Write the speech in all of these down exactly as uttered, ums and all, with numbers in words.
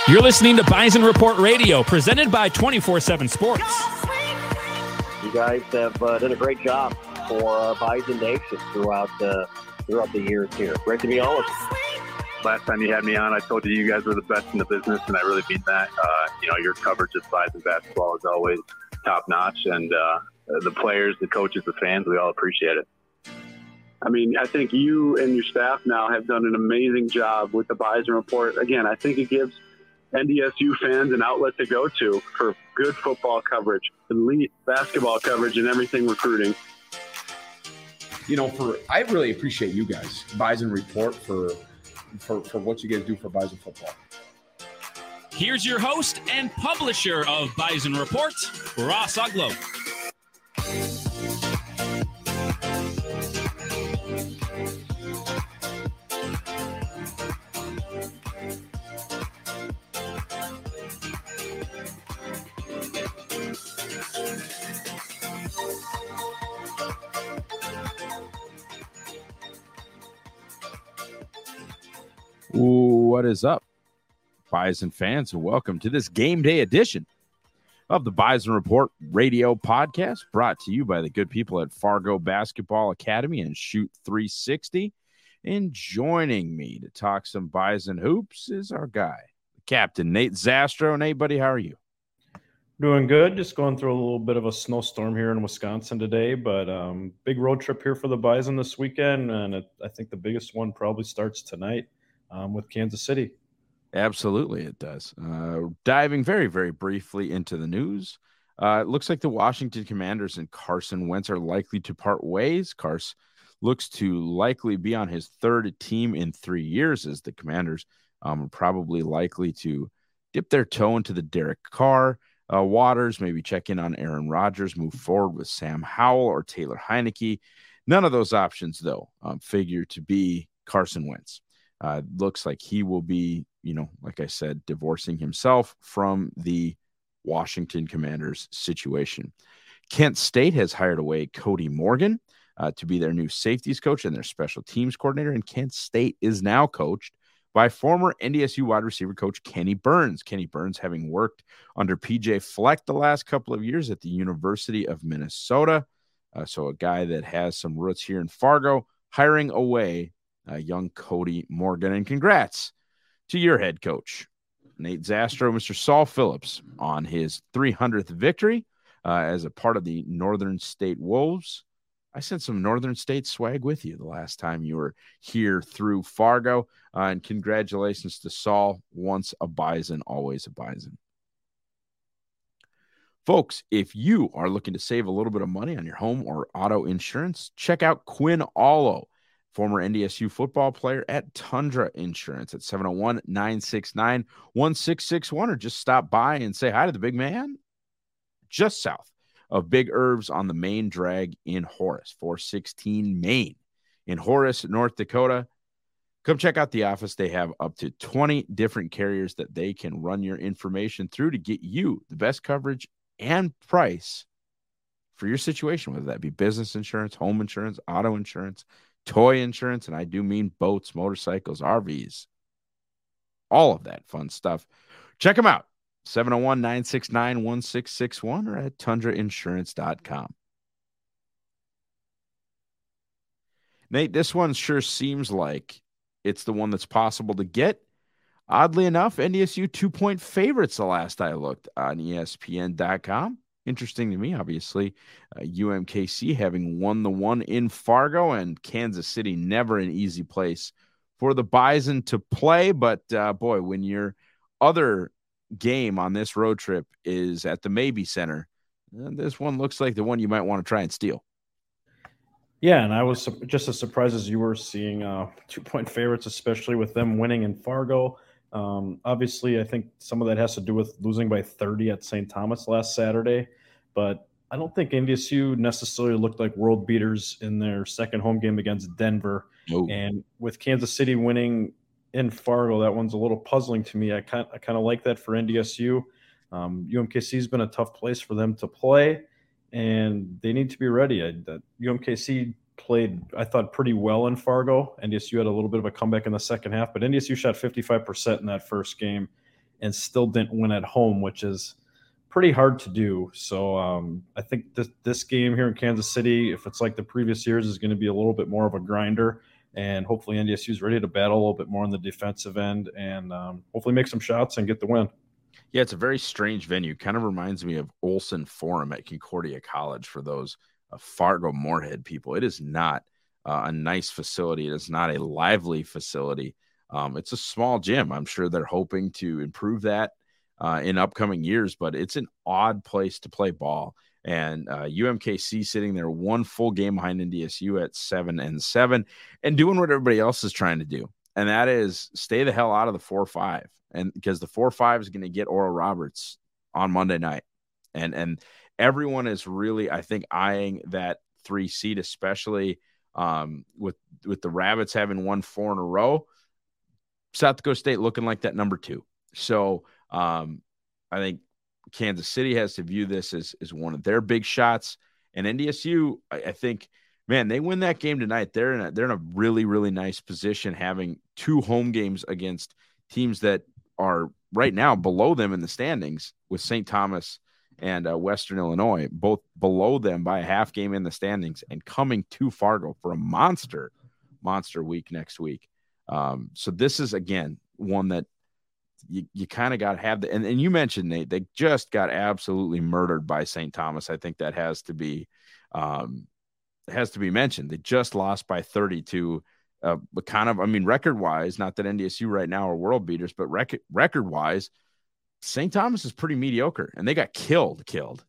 You're listening to Bison Report Radio, presented by twenty-four seven Sports. You guys have uh, done a great job for uh, Bison Nation throughout, uh, throughout the years here. Great to be on with you. Last time you had me on, I told you you guys were the best in the business, and I really mean that. Uh, you know, your coverage of Bison basketball is always top-notch, and uh, the players, the coaches, the fans, we all appreciate it. I mean, I think you and your staff now have done an amazing job with the Bison Report. Again, I think it gives N D S U fans an outlet to go to for good football coverage, elite basketball coverage, and everything recruiting. You know, for I really appreciate you guys, Bison Report, for for, for what you guys do for Bison football. Here's your host and publisher of Bison Report, Ross Uglow. What is up, Bison fans, and welcome to this game day edition of the Bison Report radio podcast, brought to you by the good people at Fargo Basketball Academy and Shoot three sixty. And joining me to talk some Bison hoops is our guy, Captain Nate Zastro. Nate, buddy, how are you? Doing good. Just going through a little bit of a snowstorm here in Wisconsin today, but um, big road trip here for the Bison this weekend, and it, I think the biggest one probably starts tonight. Um, with Kansas City. Absolutely, it does. Uh, diving very, very briefly into the news, uh, it looks like the Washington Commanders and Carson Wentz are likely to part ways. Carson looks to likely be on his third team in three years as the Commanders um, are probably likely to dip their toe into the Derek Carr uh, waters, maybe check in on Aaron Rodgers, move forward with Sam Howell or Taylor Heineke. None of those options, though, um, figure to be Carson Wentz. Uh, looks like he will be, you know, like I said, divorcing himself from the Washington Commanders situation. Kent State has hired away Cody Morgan uh, to be their new safeties coach and their special teams coordinator. And Kent State is now coached by former N D S U wide receiver coach Kenny Burns. Kenny Burns having worked under P J Fleck the last couple of years at the University of Minnesota. Uh, so a guy that has some roots here in Fargo, hiring away Uh, young Cody Morgan. And congrats to your head coach, Nate Zastro, Mister Saul Phillips, on his three hundredth victory uh, as a part of the Northern State Wolves. I sent some Northern State swag with you the last time you were here through Fargo. Uh, and congratulations to Saul, once a Bison, always a Bison. Folks, if you are looking to save a little bit of money on your home or auto insurance, check out Quinn Allo, former N D S U football player at Tundra Insurance at seven oh one, nine six nine, one six six one, or just stop by and say hi to the big man just south of Big Irv's on the main drag in Horace, four sixteen Main in Horace, North Dakota. Come check out the office. They have up to twenty different carriers that they can run your information through to get you the best coverage and price for your situation, whether that be business insurance, home insurance, auto insurance, toy insurance, and I do mean boats, motorcycles, R Vs, all of that fun stuff. Check them out, seven oh one, nine six nine, one six six one or at tundra insurance dot com. Nate, this one sure seems like it's the one that's possible to get. Oddly enough, N D S U two-point favorites the last I looked on E S P N dot com. Interesting to me, obviously, uh, U M K C having won the one in Fargo, and Kansas City, never an easy place for the Bison to play. But, uh, boy, when your other game on this road trip is at the Maybe Center, uh, this one looks like the one you might want to try and steal. Yeah, and I was su- just as surprised as you were seeing uh, two-point favorites, especially with them winning in Fargo. Um, obviously, I think some of that has to do with losing by thirty at Saint Thomas last Saturday, but I don't think N D S U necessarily looked like world beaters in their second home game against Denver. Oh. And with Kansas City winning in Fargo, that one's a little puzzling to me. I kind I kind of like that for N D S U. Um, U M K C has been a tough place for them to play, and they need to be ready. I, that U M K C played, I thought, pretty well in Fargo. N D S U had a little bit of a comeback in the second half, but N D S U shot fifty-five percent in that first game. and still didn't win at home, which is pretty hard to do. So um, I think this, this game here in Kansas City, if it's like the previous years, is going to be a little bit more of a grinder. And hopefully N D S U is ready to battle a little bit more on the defensive end and um, hopefully make some shots and get the win. Yeah, it's a very strange venue. Kind of reminds me of Olson Forum at Concordia College for those uh, Fargo Moorhead people. It is not uh, a nice facility. It is not a lively facility. Um, it's a small gym. I'm sure they're hoping to improve that uh, in upcoming years, but it's an odd place to play ball. And uh, U M K C sitting there one full game behind N D S U at seven and seven and doing what everybody else is trying to do. And that is stay the hell out of the four five. And because the four five is going to get Oral Roberts on Monday night. And, and everyone is really, I think, eyeing that three seed, especially um, with, with the Rabbits having won four in a row. South Dakota State looking like that number two. So um, I think Kansas City has to view this as, as one of their big shots. And N D S U, I, I think, man, they win that game tonight. They're in a, they're in a really, really nice position having two home games against teams that are right now below them in the standings with Saint Thomas and uh, Western Illinois, both below them by a half game in the standings and coming to Fargo for a monster, monster week next week. Um, so this is, again, one that you, you kind of got to have the, and, and you mentioned, Nate, they just got absolutely murdered by Saint Thomas. I think that has to be, um, has to be mentioned. They just lost by thirty-two, uh, but kind of, I mean, record wise, not that N D S U right now are world beaters, but record record wise, Saint Thomas is pretty mediocre and they got killed, killed.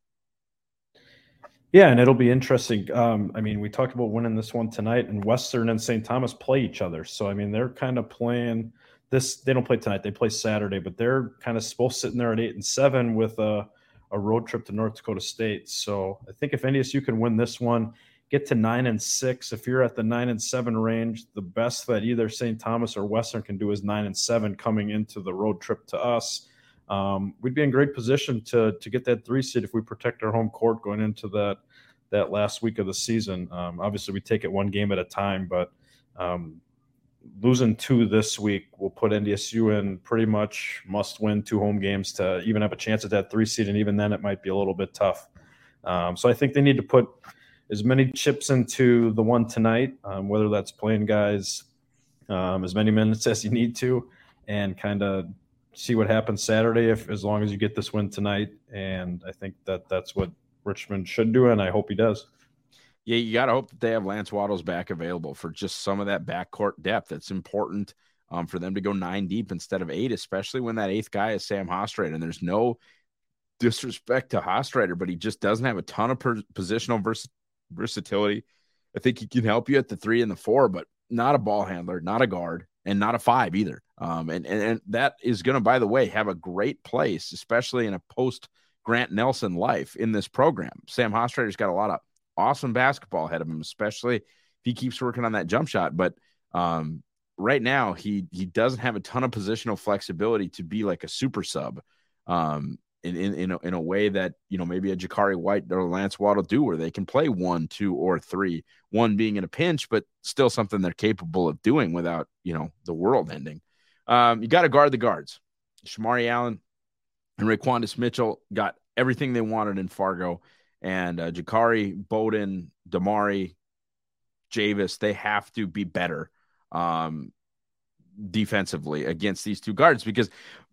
Yeah, and it'll be interesting. Um, I mean, we talked about winning this one tonight, and Western and Saint Thomas play each other. So, I mean, they're kind of playing this. They don't play tonight. They play Saturday, but they're kind of supposed sitting there at eight and seven with a, a road trip to North Dakota State. So I think if N D S U can win this one, get to nine and six, if you're at the nine and seven range, the best that either Saint Thomas or Western can do is nine and seven coming into the road trip to us. Um, we'd be in great position to to get that three seed if we protect our home court going into that that last week of the season. Um, obviously, we take it one game at a time, but um, losing two this week will put N D S U in pretty much must win two home games to even have a chance at that three seed, and even then it might be a little bit tough. Um, so I think they need to put as many chips into the one tonight, um, whether that's playing guys um, as many minutes as you need to, and kind of see what happens Saturday if as long as you get this win tonight. And I think that that's what Richmond should do, and I hope he does. Yeah, you got to hope that they have Lance Waddles back available for just some of that backcourt depth. It's important um, for them to go nine deep instead of eight, especially when that eighth guy is Sam Hostrider. And there's no disrespect to Hostrider, but he just doesn't have a ton of per- positional vers- versatility. I think he can help you at the three and the four, but not a ball handler, not a guard, and not a five either. Um, and, and, and that is going to, by the way, have a great place, especially in a post Grant Nelson life in this program. Sam Hostrider's got a lot of awesome basketball ahead of him, especially if he keeps working on that jump shot. But um, right now he, he doesn't have a ton of positional flexibility to be like a super sub um, in, in, in, a, in a way that, you know, maybe a Jakari White or Lance Waddle do, where they can play one, two, or three, one being in a pinch, but still something they're capable of doing without, you know, the world ending. Um, you got to guard the guards. Shamari Allen and Raquandis Mitchell got everything they wanted in Fargo, and uh, Jakari, Bowden, Damari, Javis, they have to be better um, defensively against these two guards, because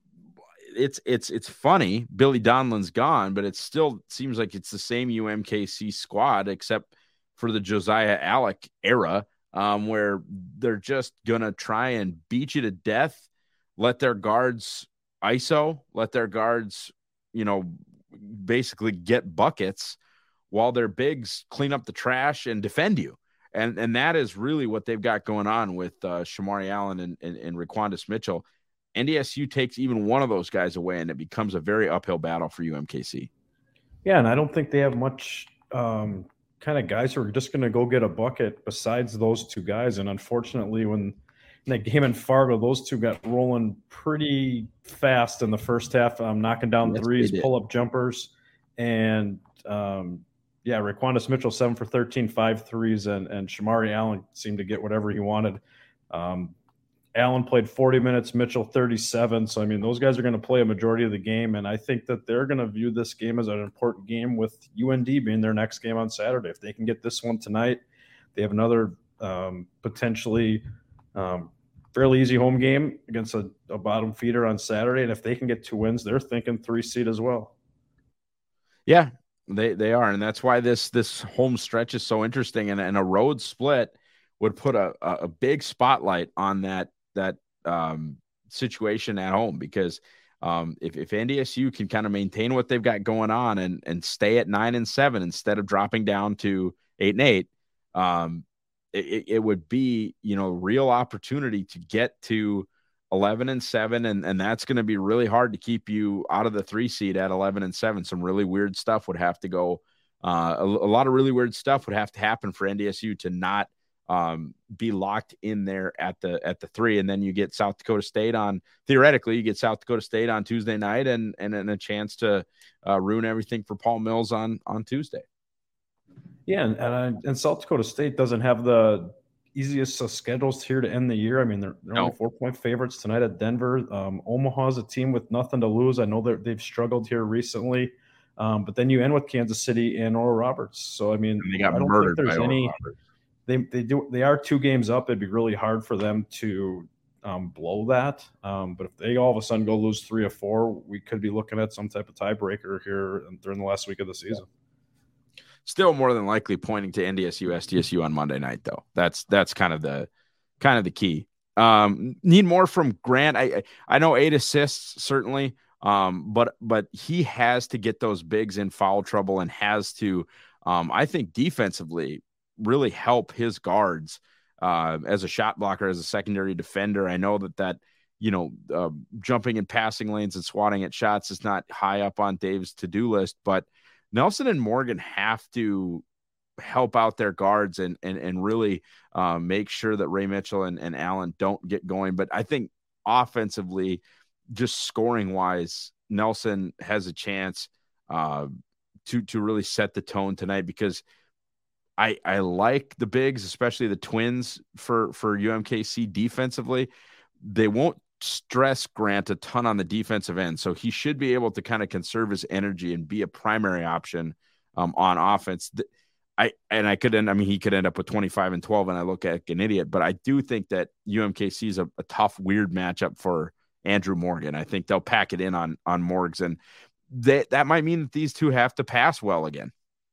it's it's it's funny. Billy Donlan's gone, but it still seems like it's the same U M K C squad except for the Josiah Alec era, um, where they're just gonna try and beat you to death, let their guards I S O, let their guards, you know, basically get buckets while their bigs clean up the trash and defend you. And and that is really what they've got going on with uh, Shamari Allen and, and, and Raquandis Mitchell. N D S U takes even one of those guys away, and it becomes a very uphill battle for U M K C. Yeah, and I don't think they have much um, kind of guys who are just going to go get a bucket besides those two guys. And unfortunately, when in that game in Fargo, those two got rolling pretty fast in the first half, um, knocking down yes, threes, pull-up jumpers. And, um, yeah, Raquandis Mitchell, seven for thirteen, five threes, and, and Shamari Allen seemed to get whatever he wanted. Um, Allen played forty minutes, Mitchell thirty-seven. So, I mean, those guys are going to play a majority of the game, and I think that they're going to view this game as an important game with U N D being their next game on Saturday. If they can get this one tonight, they have another um, potentially um, fairly easy home game against a, a bottom feeder on Saturday, and if they can get two wins, they're thinking three seed as well. Yeah, they they are, and that's why this this home stretch is so interesting, and, and a road split would put a, a big spotlight on that that um, situation at home, because um, if, if N D S U can kind of maintain what they've got going on and and stay at nine and seven instead of dropping down to eight and eight, um, it, it would be, you know, real opportunity to get to eleven and seven, and and that's going to be really hard to keep you out of the three seed at eleven and seven. Some really weird stuff would have to go. Uh, a, a lot of really weird stuff would have to happen for N D S U to not um, be locked in there at the, at the three. And then you get South Dakota State on, theoretically you get South Dakota State on Tuesday night and, and, and a chance to uh, ruin everything for Paul Mills on, on Tuesday. Yeah. And, and, and South Dakota State doesn't have the easiest of schedules here to end the year. I mean, they're, they're no. only four point favorites tonight at Denver. Um, Omaha's a team with nothing to lose. I know that they've struggled here recently. Um, but then you end with Kansas City and Oral Roberts. So, I mean, and they got I don't murdered think there's by any, Roberts. They they do they are two games up. It'd be really hard for them to um, blow that. Um, but if they all of a sudden go lose three or four, we could be looking at some type of tiebreaker here during the last week of the season. Still more than likely pointing to N D S U, S D S U on Monday night, though. That's that's kind of the kind of the key. Um, need more from Grant. I I know eight assists certainly, um, but but he has to get those bigs in foul trouble and has to, um, I think, defensively really help his guards uh, as a shot blocker, as a secondary defender. I know that that, you know, uh, jumping and passing lanes and swatting at shots is not high up on Dave's to-do list, but Nelson and Morgan have to help out their guards and and and really uh, make sure that Ray Mitchell and, and Allen don't get going. But I think offensively, just scoring wise, Nelson has a chance uh, to to really set the tone tonight, because I, I like the bigs, especially the twins for, for U M K C defensively. They won't stress Grant a ton on the defensive end, so he should be able to kind of conserve his energy and be a primary option um, on offense. I and I could end. I mean, he could end up with twenty-five and twelve, and I look like an idiot. But I do think that U M K C is a, a tough, weird matchup for Andrew Morgan. I think they'll pack it in on on Morgs, and they, that might mean that these two have to pass well again.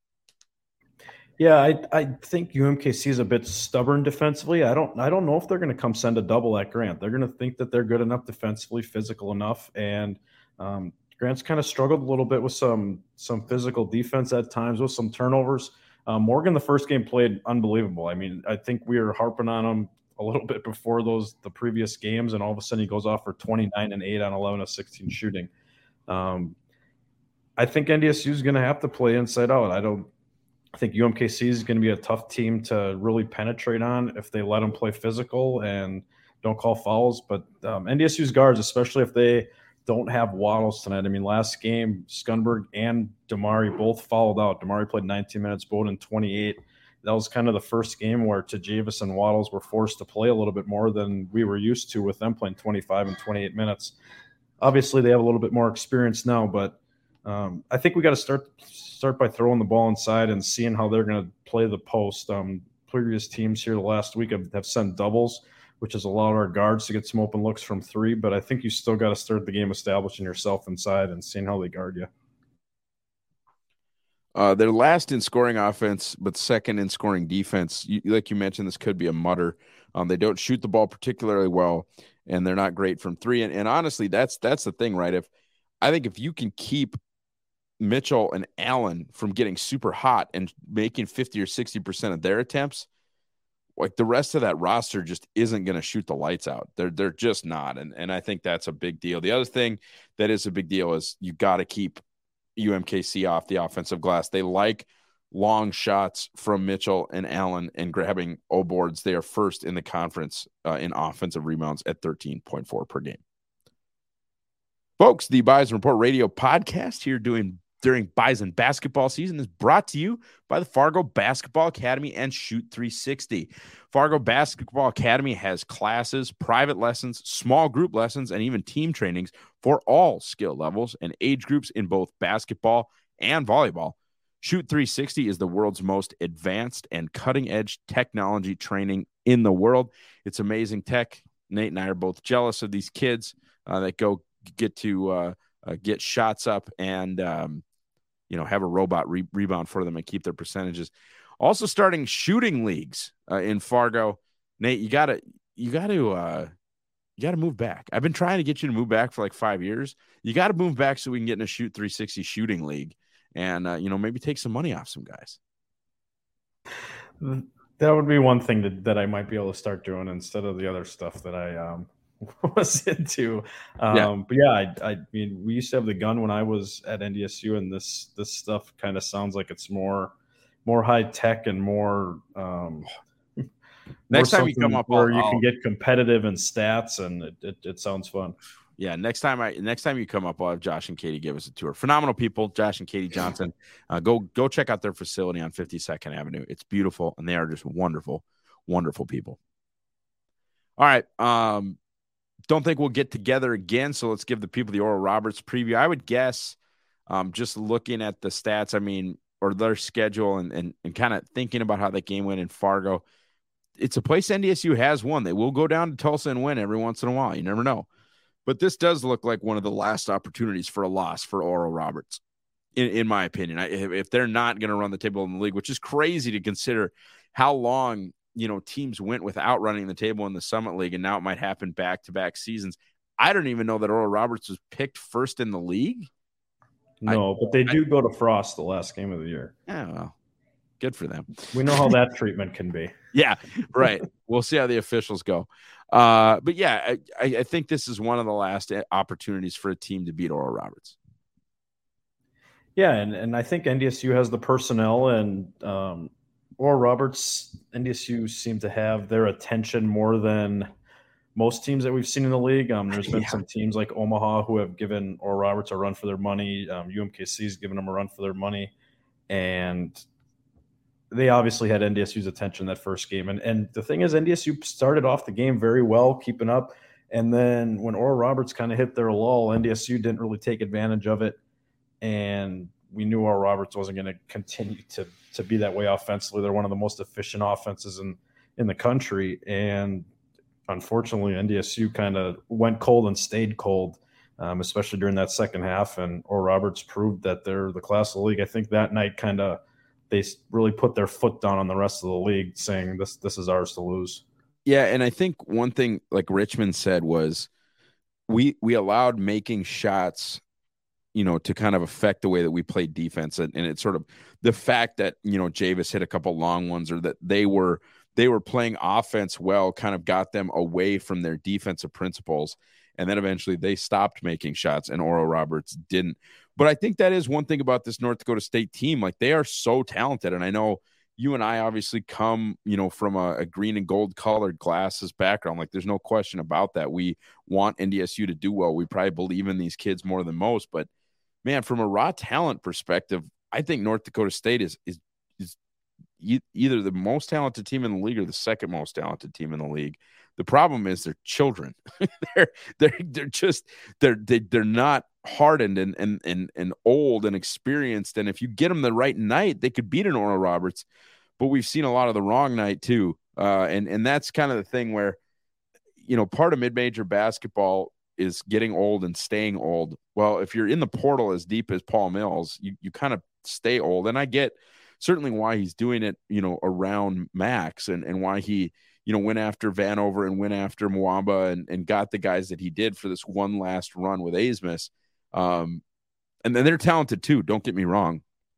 Yeah, I I think U M K C is a bit stubborn defensively. I don't I don't know if they're going to come send a double at Grant. They're going to think that they're good enough defensively, physical enough, and um, Grant's kind of struggled a little bit with some some physical defense at times, with some turnovers. Um, Morgan, the first game, played unbelievable. I mean, I think we were harping on him a little bit before those the previous games, and all of a sudden he goes off for twenty-nine and eight on eleven of sixteen shooting. Um, I think N D S U is going to have to play inside out. I don't. I think U M K C is going to be a tough team to really penetrate on if they let them play physical and don't call fouls. But um, N D S U's guards, especially if they don't have Waddles tonight. I mean, last game, Skunberg and Damari both fouled out. Damari played nineteen minutes, Bowden twenty-eight. That was kind of the first game where Tajavis and Waddles were forced to play a little bit more than we were used to, with them playing twenty-five and twenty-eight minutes. Obviously, they have a little bit more experience now, but um, I think we got to start start by throwing the ball inside and seeing how they're going to play the post. Um, previous teams here the last week have, have sent doubles, which has allowed our guards to get some open looks from three. But I think you still got to start the game establishing yourself inside and seeing how they guard you. Uh, they're last in scoring offense, but second in scoring defense. You, like you mentioned, this could be a mutter. Um, they don't shoot the ball particularly well, and they're not great from three. And, and honestly, that's that's the thing, right? If I think if you can keep Mitchell and Allen from getting super hot and making fifty or sixty percent of their attempts, like the rest of that roster just isn't going to shoot the lights out. They're they're just not. And, and I think that's a big deal. The other thing that is a big deal is you got to keep U M K C off the offensive glass. They like long shots from Mitchell and Allen and grabbing O boards. They are first in the conference uh, in offensive rebounds at thirteen point four per game. Folks, the Bison Report Radio podcast here doing during Bison basketball season is brought to you by the Fargo Basketball Academy and Shoot three sixty. Fargo Basketball Academy has classes, private lessons, small group lessons, and even team trainings for all skill levels and age groups in both basketball and volleyball. Shoot three sixty is the world's most advanced and cutting-edge technology training in the world. It's amazing tech. Nate and I are both jealous of these kids uh, that go get to uh, uh, get shots up and um, you know, have a robot re- rebound for them and keep their percentages. Also starting shooting leagues uh, in Fargo. Nate, you gotta, you gotta, uh, you gotta move back. I've been trying to get you to move back for like five years. You got to move back so we can get in a Shoot three sixty shooting league and, uh, you know, maybe take some money off some guys. That would be one thing that, that I might be able to start doing instead of the other stuff that I um, was into. Um, yeah. But yeah, I, I mean, we used to have the gun when I was at N D S U, and this this stuff kind of sounds like it's more more high tech and more. Um, next more time you come up, where I'll, you I'll, can get competitive in stats, and it, it, it sounds fun. Yeah, next time I next time you come up, I'll have Josh and Katie give us a tour. Phenomenal people, Josh and Katie Johnson. Uh, go go check out their facility on fifty-second Avenue. It's beautiful, and they are just wonderful, wonderful people. All right, um, don't think we'll get together again, so let's give the people the Oral Roberts preview. I would guess, um, just looking at the stats, I mean, or their schedule, and and, and kind of thinking about how that game went in Fargo, it's a place N D S U has won. They will go down to Tulsa and win every once in a while. You never know. But this does look like one of the last opportunities for a loss for Oral Roberts, in, in my opinion. I, if they're not going to run the table in the league, which is crazy to consider how long, you know, teams went without running the table in the Summit League, and now it might happen back-to-back seasons. I don't even know that Oral Roberts was picked first in the league. No, I, but they do I, go to Frost the last game of the year. Yeah, well, good for them. We know how that treatment can be. Yeah, right. We'll see how the officials go. Uh, but yeah, I, I think this is one of the last opportunities for a team to beat Oral Roberts. Yeah, and, and I think N D S U has the personnel, and um, Oral Roberts, N D S U seem to have their attention more than most teams that we've seen in the league. Um, there's been yeah. some teams like Omaha who have given Oral Roberts a run for their money. Um, U M K C has given them a run for their money, and they obviously had N D S U's attention that first game. And and the thing is, N D S U started off the game very well, keeping up. And then when Oral Roberts kind of hit their lull, N D S U didn't really take advantage of it. And we knew Oral Roberts wasn't going to continue to to be that way offensively. They're one of the most efficient offenses in, in the country. And unfortunately, N D S U kind of went cold and stayed cold, um, especially during that second half. And Oral Roberts proved that they're the class of the league. I think that night kind of – they really put their foot down on the rest of the league, saying this this is ours to lose. Yeah, and I think one thing, like Richmond said, was we we allowed making shots, you know, to kind of affect the way that we played defense, and, and it's sort of the fact that, you know, Javis hit a couple long ones, or that they were they were playing offense well, kind of got them away from their defensive principles, and then eventually they stopped making shots, and Oral Roberts didn't. But I think that is one thing about this North Dakota State team. Like, they are so talented. And I know you and I obviously come, you know, from a, a green and gold colored glasses background. Like, there's no question about that. We want N D S U to do well. We probably believe in these kids more than most. But, man, from a raw talent perspective, I think North Dakota State is is is e- either the most talented team in the league or the second most talented team in the league. The problem is they're children. they're they're they're just they're they, they're not hardened and and and and old and experienced. And if you get them the right night, they could beat an Oral Roberts. But we've seen a lot of the wrong night too. Uh, and and that's kind of the thing where, you know, part of mid-major basketball is getting old and staying old. Well, if you're in the portal as deep as Paul Mills, you you kind of stay old. And I get certainly why he's doing it, you know, around Max, and and why he, you know, went after Vanover and went after Mwamba and, and got the guys that he did for this one last run with Asmus. Um, and then they're talented too, don't get me wrong.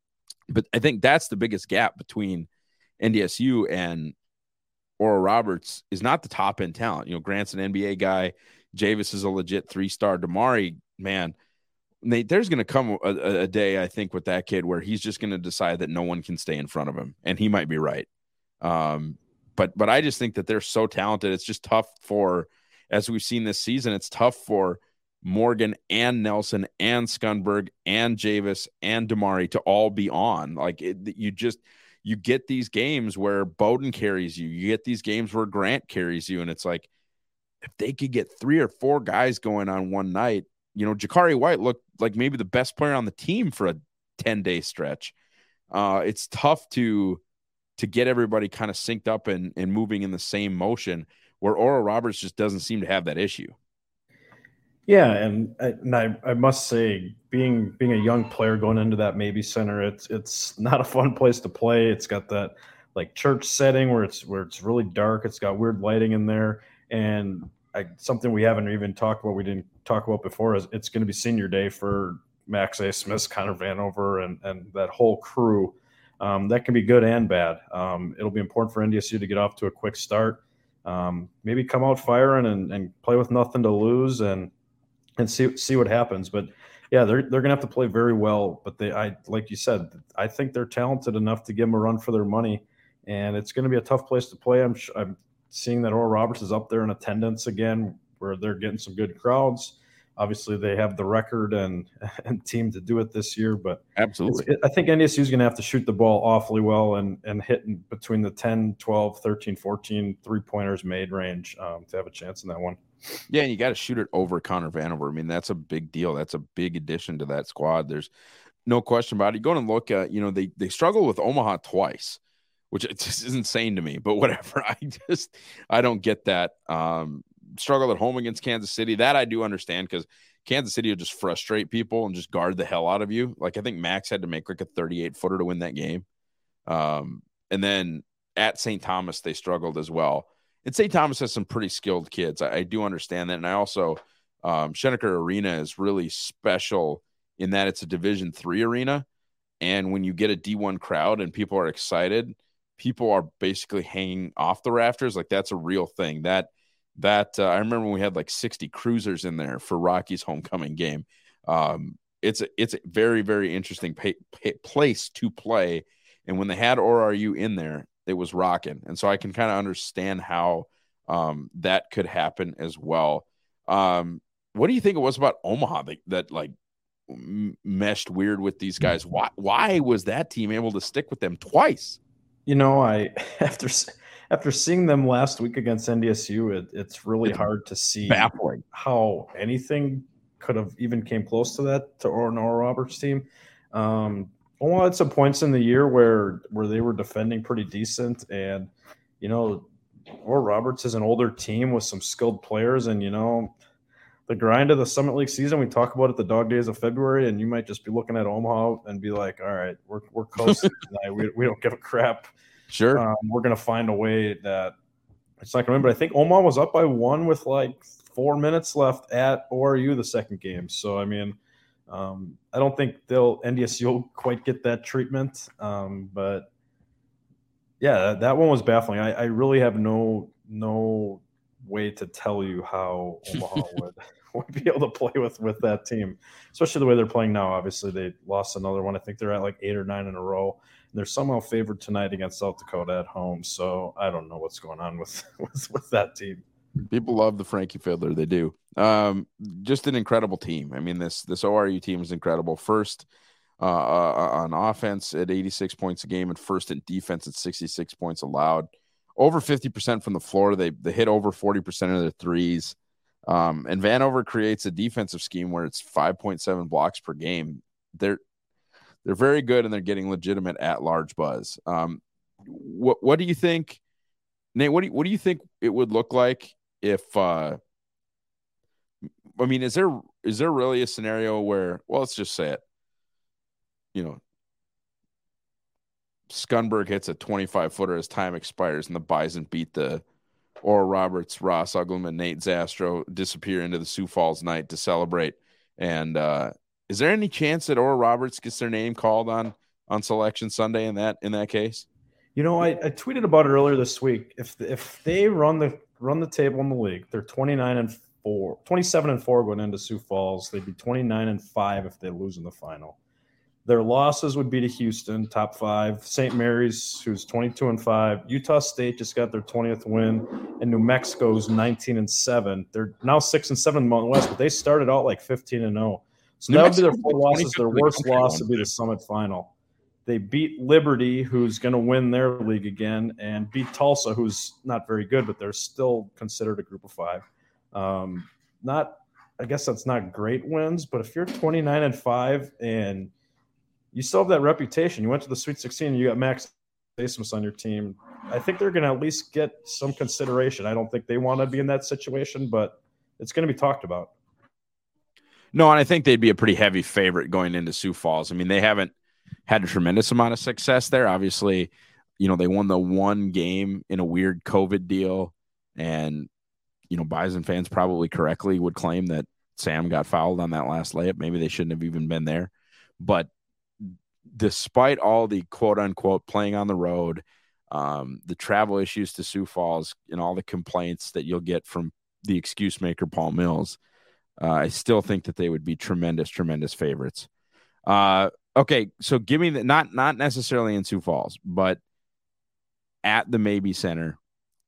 But I think that's the biggest gap between N D S U and Oral Roberts is not the top end talent. You know, Grant's an N B A guy. Javis is a legit three-star. Damari, man, Nate, there's going to come a, a day, I think, with that kid where he's just going to decide that no one can stay in front of him. And he might be right. Um, But but I just think that they're so talented. It's just tough for, as we've seen this season, it's tough for Morgan and Nelson and Skundberg and Javis and Damari to all be on. Like it, you just, you get these games where Bowden carries you. You get these games where Grant carries you. And it's like, if they could get three or four guys going on one night, you know, Jakari White looked like maybe the best player on the team for a ten day stretch. Uh, it's tough to, to get everybody kind of synced up and, and moving in the same motion, where Oral Roberts just doesn't seem to have that issue. Yeah, and, and I, I must say, being being a young player going into that Maybe Center, it's it's not a fun place to play. It's got that like church setting where it's where it's really dark. It's got weird lighting in there, and I, something we haven't even talked about, we didn't talk about before, is it's going to be senior day for Max A. Smith, Connor Vanover, and and that whole crew. Um, that can be good and bad. Um, it'll be important for N D S U to get off to a quick start. Um, maybe come out firing and, and play with nothing to lose and and see see what happens. But yeah, they're they're gonna have to play very well. But they, I like you said, I think they're talented enough to give them a run for their money, and it's going to be a tough place to play. I'm I'm seeing that Oral Roberts is up there in attendance again, where they're getting some good crowds. Obviously, they have the record and and team to do it this year, but absolutely, it, I think N D S U is going to have to shoot the ball awfully well and and hit in between the ten, twelve, thirteen, fourteen three-pointers made range um, to have a chance in that one. Yeah, and you got to shoot it over Connor Vanover. I mean, that's a big deal. That's a big addition to that squad. There's no question about it. You go and look at, you know, they they struggle with Omaha twice, which just is insane to me, but whatever. I just, I don't get that. Um, struggle at home against Kansas City. That I do understand, because Kansas City will just frustrate people and just guard the hell out of you. Like, I think Max had to make like a thirty-eight footer to win that game. Um, and then at Saint Thomas, they struggled as well. And Saint Thomas has some pretty skilled kids. I, I do understand that. And I also, um, Schoenecker Arena is really special in that it's a Division three arena. And when you get a D one crowd and people are excited, people are basically hanging off the rafters. Like, that's a real thing. That, that uh, I remember when we had like sixty cruisers in there for Rocky's homecoming game. Um, it's a, it's a very, very interesting pay, pay, place to play. And when they had O R U in there, it was rocking. And so I can kind of understand how um, that could happen as well. Um, what do you think it was about Omaha that, that like m- meshed weird with these guys? Why, why was that team able to stick with them twice? You know, I, after, after seeing them last week against N D S U, it, it's really It's hard to see baffling how anything could have even came close to that to Oral Roberts team. Um, Omaha had some points in the year where where they were defending pretty decent, and you know, Oral Roberts is an older team with some skilled players, and you know, the grind of the Summit League season, we talk about it the dog days of February, and you might just be looking at Omaha and be like, all right, we're we're close tonight. We we don't give a crap. Sure, um, we're gonna find a way that it's not gonna win. But I think Omaha was up by one with like four minutes left at O R U the second game. So I mean. Um, I don't think they'll N D S U will quite get that treatment, um, but yeah, that, that one was baffling. I, I really have no no way to tell you how Omaha would, would be able to play with with that team, especially the way they're playing now. Obviously, they lost another one. I think they're at like eight or nine in a row. And they're somehow favored tonight against South Dakota at home. So I don't know what's going on with with, with that team. People love the Frankie Fiddler. They do. Um, just an incredible team. I mean, this this O R U team is incredible. First uh, uh, on offense at eighty-six points a game, and first in defense at sixty-six points allowed. Over fifty percent from the floor. They they hit over forty percent of their threes. Um, and Vanover creates a defensive scheme where it's five point seven blocks per game. They're they're very good, and they're getting legitimate at large buzz. Um, what what do you think, Nate? What do you, what do you think it would look like if? Uh, I mean, is there is there really a scenario where, well, let's just say it, you know, Skundberg hits a twenty-five footer as time expires, and the Bison beat the Oral Roberts, Ross Uggleman, Nate Zastro, disappear into the Sioux Falls night to celebrate. And uh, is there any chance that Oral Roberts gets their name called on on Selection Sunday in that in that case? You know, I, I tweeted about it earlier this week. If if they run the run the table in the league, they're twenty-nine and four, twenty-seven and four going into Sioux Falls. They'd be twenty-nine and five if they lose in the final. Their losses would be to Houston, top five, Saint Mary's, who's twenty-two and five, Utah State just got their twentieth win, and New Mexico's nineteen and seven. They're now six and seven in the Mountain West, but they started out like fifteen and oh. So New that would be their Mexico four losses. Their worst loss would be the Summit Final. They beat Liberty, who's going to win their league again, and beat Tulsa, who's not very good, but they're still considered a group of five. Um, not, I guess that's not great wins, but if you're twenty-nine and five and you still have that reputation, you went to the Sweet sixteen, and you got Max Abmas on your team, I think they're going to at least get some consideration. I don't think they want to be in that situation, but it's going to be talked about. No, and I think they'd be a pretty heavy favorite going into Sioux Falls. I mean, they haven't had a tremendous amount of success there. Obviously, you know, they won the one game in a weird COVID deal, and, you know, Bison fans probably correctly would claim that Sam got fouled on that last layup. Maybe they shouldn't have even been there. But despite all the quote unquote playing on the road, um, the travel issues to Sioux Falls, and all the complaints that you'll get from the excuse maker, Paul Mills, uh, I still think that they would be tremendous, tremendous favorites. Uh, okay. So give me the, not, not necessarily in Sioux Falls, but at the Maybe Center,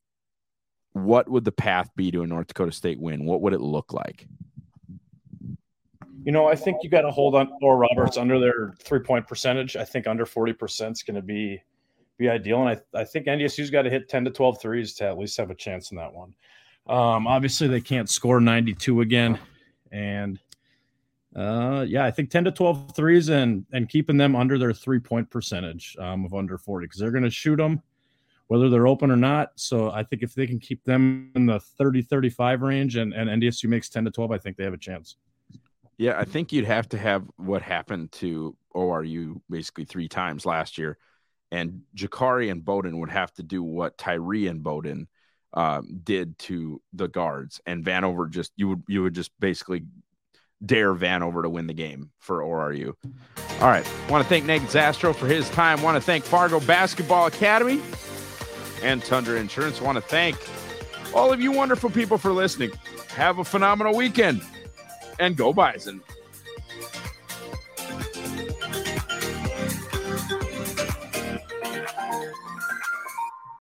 what would the path be to a North Dakota State win? What would it look like? You know, I think you got to hold on Oral Roberts under their three-point percentage. I think under forty percent is going to be be ideal. And I, I think N D S U's got to hit ten to twelve threes to at least have a chance in that one. Um, obviously, they can't score ninety-two again. And, uh, yeah, I think ten to twelve threes and, and keeping them under their three-point percentage um, of under forty, because they're going to shoot them whether they're open or not. So I think if they can keep them in the thirty thirty-five range and, and N D S U makes ten to twelve, I think they have a chance. Yeah, I think you'd have to have what happened to O R U basically three times last year, and Jakari and Bowden would have to do what Tyree and Bowden um, did to the guards, and Vanover just you would you would just basically dare Vanover to win the game for O R U. All right, want to thank Nate Zastro for his time. Want to thank Fargo Basketball Academy and Tundra Insurance. Want to thank all of you wonderful people for listening. Have a phenomenal weekend. And go Bison.